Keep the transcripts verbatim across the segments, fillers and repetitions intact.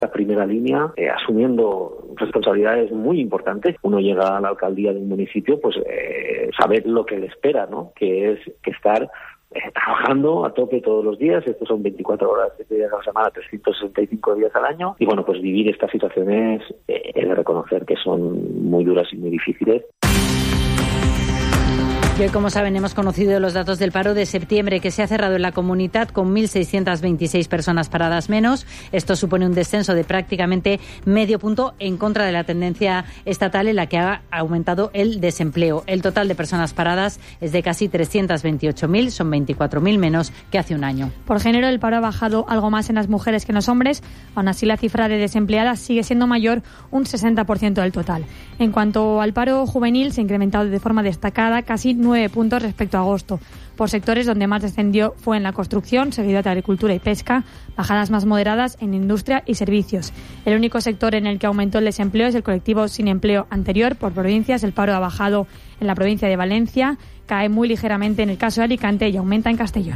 la primera línea, eh, asumiendo responsabilidades muy importantes. Uno llega a la alcaldía de un municipio, pues eh, saber lo que le espera, ¿no? Que es que estar eh, trabajando a tope todos los días. Estos son veinticuatro horas, siete días a la semana, trescientos sesenta y cinco días al año. Y bueno, pues vivir estas situaciones, eh, he de reconocer que son muy duras y muy difíciles. Y hoy, como saben, hemos conocido los datos del paro de septiembre, que se ha cerrado en la Comunidad con mil seiscientas veintiséis personas paradas menos. Esto supone un descenso de prácticamente medio punto en contra de la tendencia estatal en la que ha aumentado el desempleo. El total de personas paradas es de casi trescientas veintiocho mil, son veinticuatro mil menos que hace un año. Por género, el paro ha bajado algo más en las mujeres que en los hombres. Aún así, la cifra de desempleadas sigue siendo mayor, un sesenta por ciento del total. En cuanto al paro juvenil, se ha incrementado de forma destacada casi nueve puntos respecto a agosto. Por sectores, donde más descendió fue en la construcción, seguido de agricultura y pesca, bajadas más moderadas en industria y servicios. El único sector en el que aumentó el desempleo es el colectivo sin empleo anterior. Por provincias, el paro ha bajado en la provincia de Valencia, cae muy ligeramente en el caso de Alicante y aumenta en Castellón.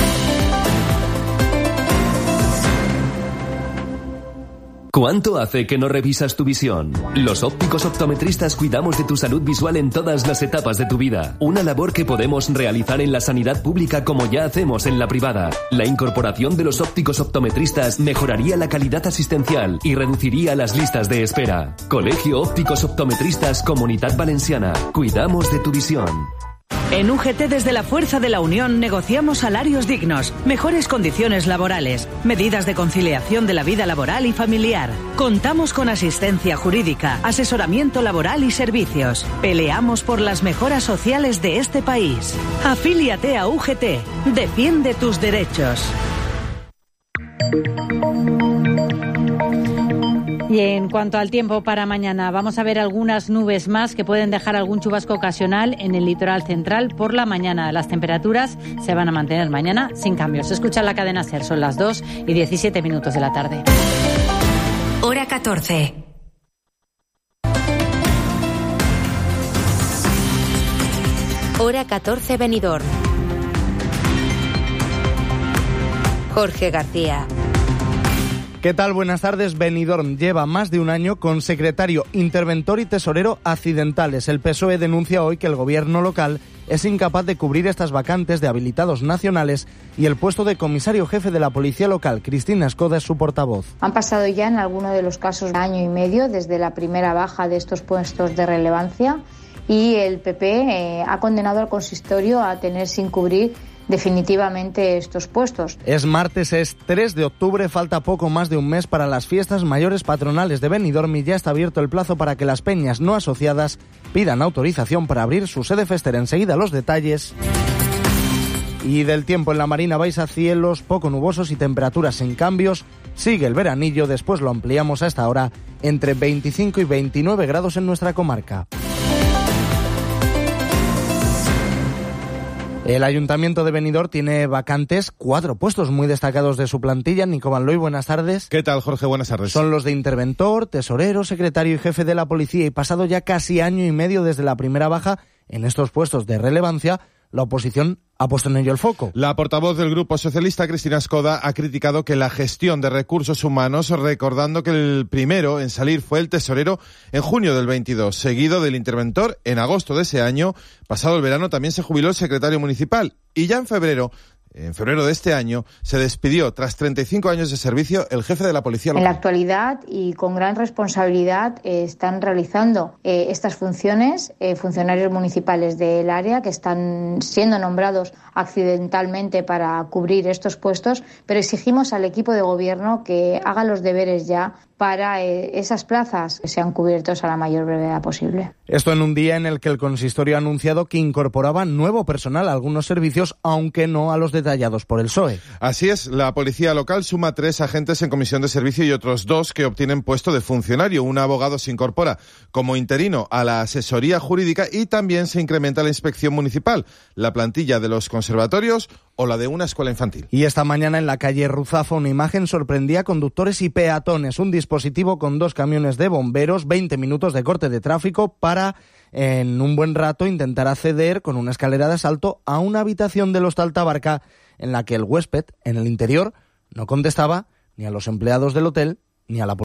¿Cuánto hace que no revisas tu visión? Los ópticos optometristas cuidamos de tu salud visual en todas las etapas de tu vida. Una labor que podemos realizar en la sanidad pública como ya hacemos en la privada. La incorporación de los ópticos optometristas mejoraría la calidad asistencial y reduciría las listas de espera. Colegio Ópticos Optometristas Comunitat Valenciana. Cuidamos de tu visión. En U G T, desde la fuerza de la unión, negociamos salarios dignos, mejores condiciones laborales, medidas de conciliación de la vida laboral y familiar. Contamos con asistencia jurídica, asesoramiento laboral y servicios. Peleamos por las mejoras sociales de este país. Afíliate a U G T. Defiende tus derechos. Y en cuanto al tiempo para mañana, vamos a ver algunas nubes más que pueden dejar algún chubasco ocasional en el litoral central por la mañana. Las temperaturas se van a mantener mañana sin cambios. Escucha la cadena SER, son las dos y diecisiete minutos de la tarde. Hora catorce. Hora catorce, Benidorm. Jorge García. ¿Qué tal? Buenas tardes. Benidorm lleva más de un año con secretario, interventor y tesorero accidentales. El P S O E denuncia hoy que el gobierno local es incapaz de cubrir estas vacantes de habilitados nacionales y el puesto de comisario jefe de la policía local. Cristina Escoda es su portavoz. Han pasado ya en algunos de los casos año y medio desde la primera baja de estos puestos de relevancia y el P P eh, ha condenado al consistorio a tener sin cubrir definitivamente estos puestos. Es martes, es tres de octubre, falta poco más de un mes para las fiestas mayores patronales de Benidorm y ya está abierto el plazo para que las peñas no asociadas pidan autorización para abrir su sede festera. Enseguida los detalles. Y del tiempo en la Marina Baixa, cielos poco nubosos y temperaturas sin cambios. Sigue el veranillo, después lo ampliamos a esta hora entre veinticinco y veintinueve grados en nuestra comarca. El Ayuntamiento de Benidorm tiene vacantes cuatro puestos muy destacados de su plantilla. Nico Van Looy, buenas tardes. ¿Qué tal, Jorge? Buenas tardes. Son los de interventor, tesorero, secretario y jefe de la policía. Y pasado ya casi año y medio desde la primera baja en estos puestos de relevancia, la oposición ha puesto en ello el foco. La portavoz del Grupo Socialista, Cristina Escoda, ha criticado que la gestión de recursos humanos, recordando que el primero en salir fue el tesorero en junio del veintidós, seguido del interventor en agosto de ese año. Pasado el verano también se jubiló el secretario municipal y ya en febrero En febrero de este año se despidió, tras treinta y cinco años de servicio, el jefe de la policía local. En la actualidad y con gran responsabilidad eh, están realizando eh, estas funciones eh, funcionarios municipales del área que están siendo nombrados accidentalmente para cubrir estos puestos, pero exigimos al equipo de gobierno que haga los deberes ya para eh, esas plazas que sean cubiertos a la mayor brevedad posible. Esto en un día en el que el consistorio ha anunciado que incorporaba nuevo personal a algunos servicios, aunque no a los detallados por el P S O E. Así es, la policía local suma tres agentes en comisión de servicio y otros dos que obtienen puesto de funcionario. Un abogado se incorpora como interino a la asesoría jurídica y también se incrementa la inspección municipal, la plantilla de los conservatorios o la de una escuela infantil. Y esta mañana en la calle Ruzafa una imagen sorprendía a conductores y peatones. Un dispositivo con dos camiones de bomberos, veinte minutos de corte de tráfico para, en un buen rato, intentar acceder con una escalera de asalto a una habitación del Hostal Tabarca en la que el huésped, en el interior, no contestaba ni a los empleados del hotel ni a la